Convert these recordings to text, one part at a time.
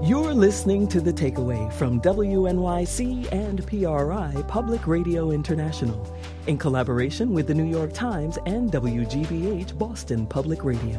You're listening to The Takeaway from WNYC and PRI Public Radio International in collaboration with The New York Times and WGBH Boston Public Radio.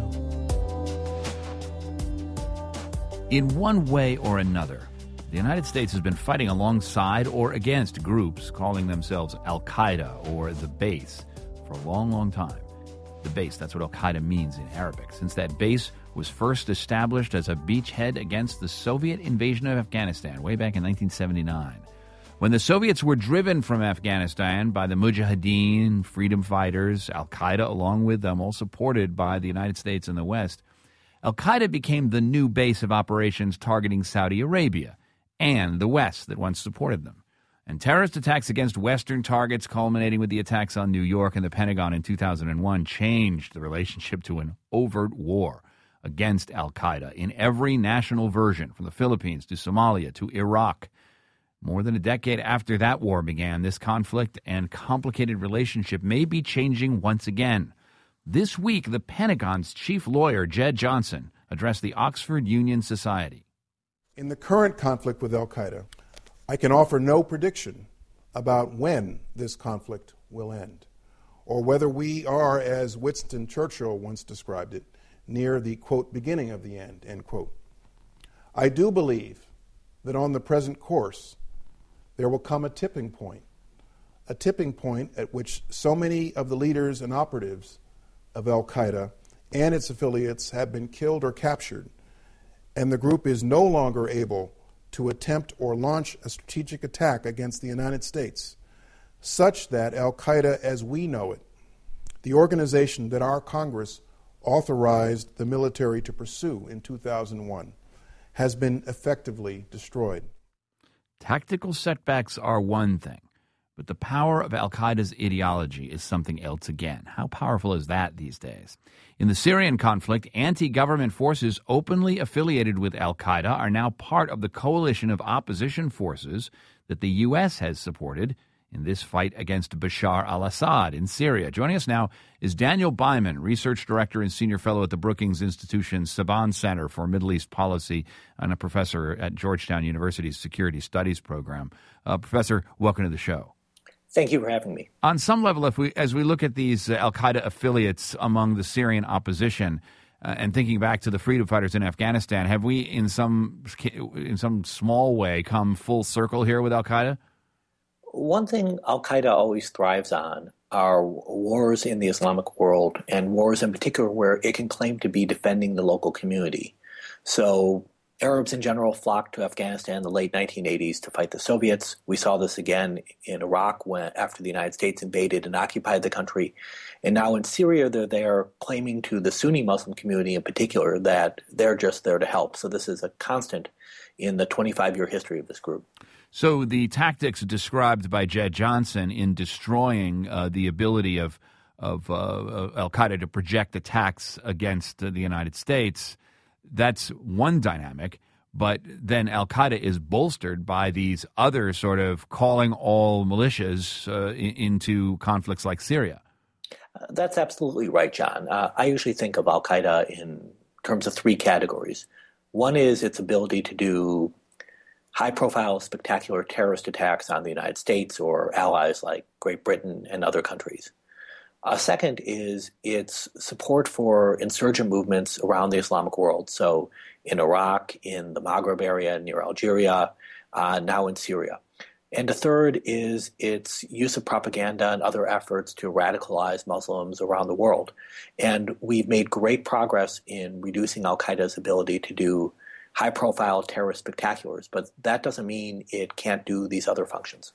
In one way or another, the United States has been fighting alongside or against groups calling themselves Al-Qaeda or the base for a long, long time. The base, that's what Al-Qaeda means in Arabic, since that base was first established as a beachhead against the Soviet invasion of Afghanistan way back in 1979. When the Soviets were driven from Afghanistan by the Mujahideen, freedom fighters, Al-Qaeda along with them, all supported by the United States and the West, Al-Qaeda became the new base of operations targeting Saudi Arabia and the West that once supported them. And terrorist attacks against Western targets, culminating with the attacks on New York and the Pentagon in 2001, changed the relationship to an overt war against Al-Qaeda in every national version, from the Philippines to Somalia to Iraq. More than a decade after that war began, this conflict and complicated relationship may be changing once again. This week, the Pentagon's chief lawyer, Jed Johnson, addressed the Oxford Union Society. In the current conflict with Al-Qaeda, I can offer no prediction about when this conflict will end, or whether we are, as Winston Churchill once described it, near the, quote, beginning of the end, end quote. I do believe that on the present course, there will come a tipping point at which so many of the leaders and operatives of Al-Qaeda and its affiliates have been killed or captured, and the group is no longer able to attempt or launch a strategic attack against the United States, such that Al-Qaeda as we know it, the organization that our Congress authorized the military to pursue in 2001, has been effectively destroyed. Tactical setbacks are one thing, but the power of Al-Qaeda's ideology is something else again. How powerful is that these days? In the Syrian conflict, anti-government forces openly affiliated with Al-Qaeda are now part of the coalition of opposition forces that the U.S. has supported in this fight against Bashar al-Assad in Syria. Joining us now is Daniel Byman, Research Director and Senior Fellow at the Brookings Institution's Saban Center for Middle East Policy and a professor at Georgetown University's Security Studies program. Professor, welcome to the show. Thank you for having me. On some level, as we look at these Al-Qaeda affiliates among the Syrian opposition, and thinking back to the freedom fighters in Afghanistan, have we in some small way come full circle here with Al-Qaeda? One thing Al-Qaeda always thrives on are wars in the Islamic world, and wars in particular where it can claim to be defending the local community. So Arabs in general flocked to Afghanistan in the late 1980s to fight the Soviets. We saw this again in Iraq after the United States invaded and occupied the country. And now in Syria, they're there claiming to the Sunni Muslim community in particular that they're just there to help. So this is a constant in the 25-year history of this group. So the tactics described by Jed Johnson in destroying the ability of Al-Qaeda to project attacks against the United States, that's one dynamic. But then Al-Qaeda is bolstered by these other sort of calling all militias into conflicts like Syria. That's absolutely right, John. I usually think of Al-Qaeda in terms of three categories. One is its ability to do high-profile, spectacular terrorist attacks on the United States or allies like Great Britain and other countries. A second is its support for insurgent movements around the Islamic world, so in Iraq, in the Maghreb area near Algeria, now in Syria. And a third is its use of propaganda and other efforts to radicalize Muslims around the world. And we've made great progress in reducing Al-Qaeda's ability to do high-profile terrorist spectaculars, but that doesn't mean it can't do these other functions.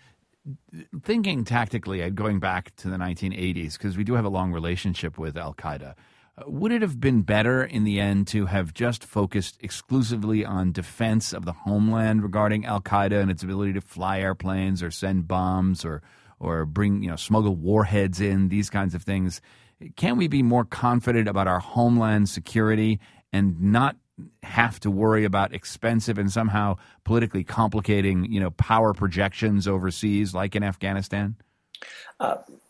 Thinking tactically, going back to the 1980s, because we do have a long relationship with Al-Qaeda, would it have been better in the end to have just focused exclusively on defense of the homeland regarding Al-Qaeda and its ability to fly airplanes or send bombs or bring, smuggle warheads in, these kinds of things? Can we be more confident about our homeland security and not have to worry about expensive and somehow politically complicating, power projections overseas like in Afghanistan?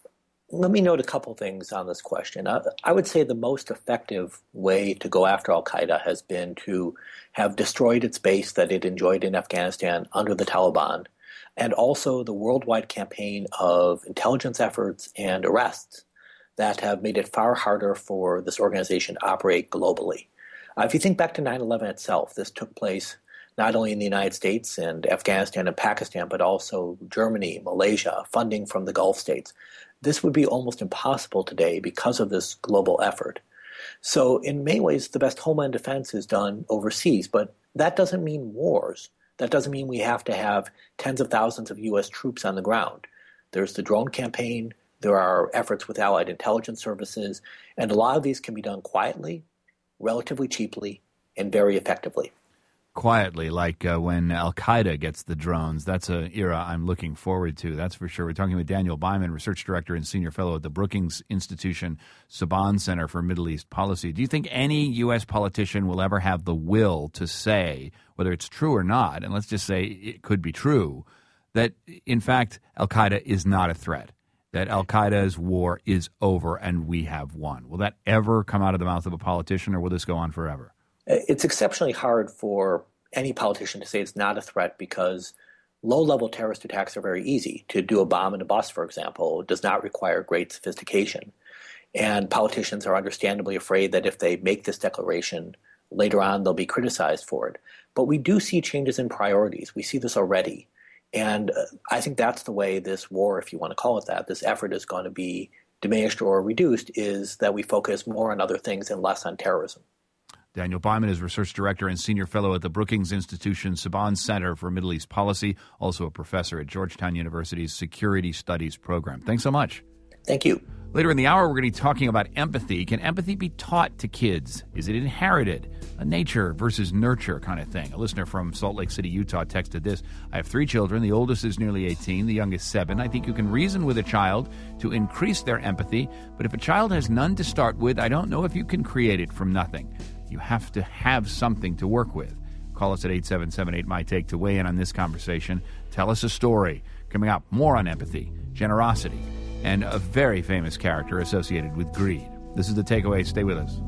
Let me note a couple things on this question. I would say the most effective way to go after al-Qaeda has been to have destroyed its base that it enjoyed in Afghanistan under the Taliban, and also the worldwide campaign of intelligence efforts and arrests that have made it far harder for this organization to operate globally. If you think back to 9/11 itself, this took place not only in the United States and Afghanistan and Pakistan, but also Germany, Malaysia, funding from the Gulf states. This would be almost impossible today because of this global effort. So in many ways, the best homeland defense is done overseas, but that doesn't mean wars. That doesn't mean we have to have tens of thousands of U.S. troops on the ground. There's the drone campaign, there are efforts with allied intelligence services, and a lot of these can be done quietly, relatively cheaply, and very effectively. Quietly, like when al-Qaeda gets the drones. That's an era I'm looking forward to, that's for sure. We're talking with Daniel Byman, Research Director and Senior Fellow at the Brookings Institution Saban Center for Middle East Policy. Do you think any U.S. politician will ever have the will to say, whether it's true or not, and let's just say it could be true, that, in fact, al-Qaeda is not a threat, that al-Qaeda's war is over and we have won? Will that ever come out of the mouth of a politician, or will this go on forever? It's exceptionally hard for any politician to say it's not a threat because low-level terrorist attacks are very easy. To do a bomb in a bus, for example, does not require great sophistication. And politicians are understandably afraid that if they make this declaration, later on they'll be criticized for it. But we do see changes in priorities. We see this already. And I think that's the way this war, if you want to call it that, this effort is going to be diminished or reduced, is that we focus more on other things and less on terrorism. Daniel Byman is Research Director and Senior Fellow at the Brookings Institution Saban Center for Middle East Policy, also a professor at Georgetown University's Security Studies program. Thanks so much. Thank you. Later in the hour, we're going to be talking about empathy. Can empathy be taught to kids? Is it inherited? A nature versus nurture kind of thing. A listener from Salt Lake City, Utah texted this: I have 3 children. The oldest is nearly 18. The youngest 7. I think you can reason with a child to increase their empathy. But if a child has none to start with, I don't know if you can create it from nothing. You have to have something to work with. Call us at 877-8MY-TAKE to weigh in on this conversation. Tell us a story. Coming up, more on empathy, generosity, and a very famous character associated with greed. This is The Takeaway. Stay with us.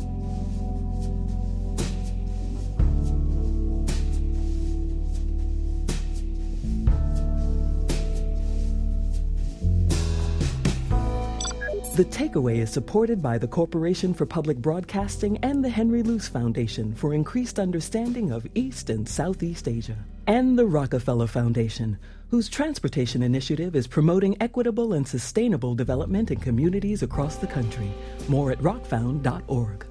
The Takeaway is supported by the Corporation for Public Broadcasting and the Henry Luce Foundation for increased understanding of East and Southeast Asia, and the Rockefeller Foundation, whose transportation initiative is promoting equitable and sustainable development in communities across the country. More at rockfound.org.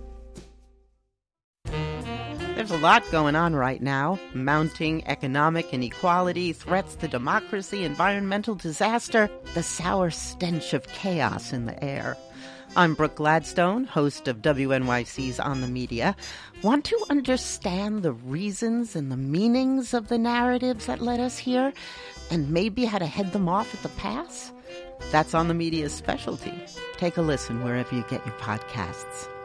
There's a lot going on right now. Mounting economic inequality, threats to democracy, environmental disaster, the sour stench of chaos in the air. I'm Brooke Gladstone, host of WNYC's On the Media. Want to understand the reasons and the meanings of the narratives that led us here, and maybe how to head them off at the pass? That's On the Media's specialty. Take a listen wherever you get your podcasts.